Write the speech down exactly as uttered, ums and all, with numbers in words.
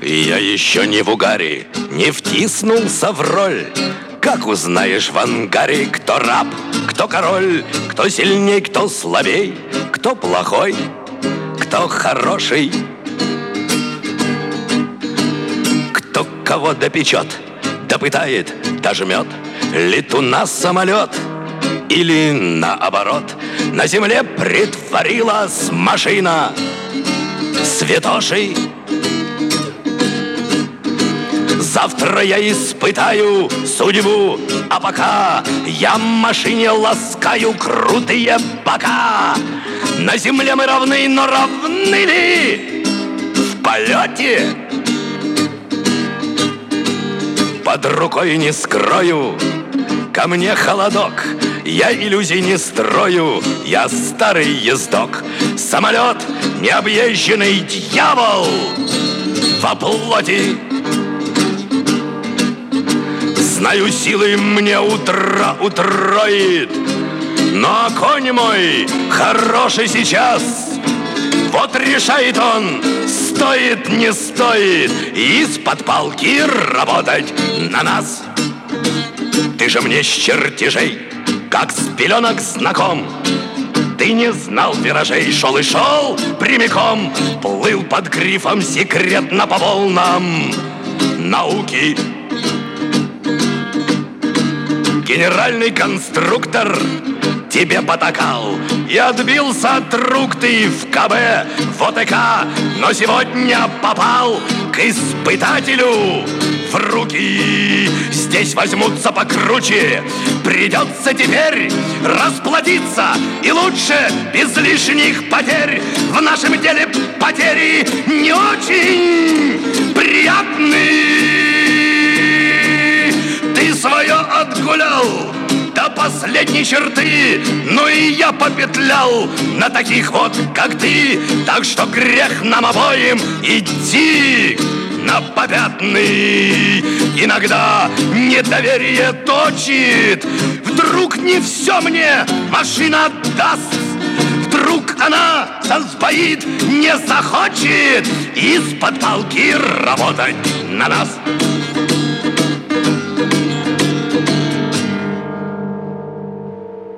Я еще не в угаре, не втиснулся в роль. Как узнаешь в ангаре, кто раб, кто король, кто сильней, кто слабей, кто плохой, кто хороший, кто кого допечет, допытает, дожмет, летуна самолет. Или наоборот, на земле притворилась машина святошей. Завтра я испытаю судьбу, а пока я машине ласкаю крутые бока. На земле мы равны, но равны ли в полете? Под рукой не скрою, ко мне холодок. Я иллюзий не строю, я старый ездок. Самолет, необъезженный дьявол во плоти. Знаю, силы мне утро утроит, но конь мой хороший сейчас. Вот решает он, стоит, не стоит из-под палки работать на нас. Ты же мне с чертежей, как с пеленок знаком. Ты не знал виражей, шел и шел прямиком. Плыл под грифом секретно по волнам науки. Генеральный конструктор тебе потакал и отбился от рук ты в КБ, в ОТК, но сегодня попал к испытателю в руки. Здесь возьмутся покруче, придется теперь расплатиться, и лучше без лишних потерь. В нашем деле потери не очень приятные. Ты свое отгулял до последней черты, ну и я попетлял на таких вот, как ты. Так что грех нам обоим идти на попятный. Иногда недоверие точит. Вдруг не все мне машина даст. Вдруг она засбоит, не захочет из-под палки работать на нас.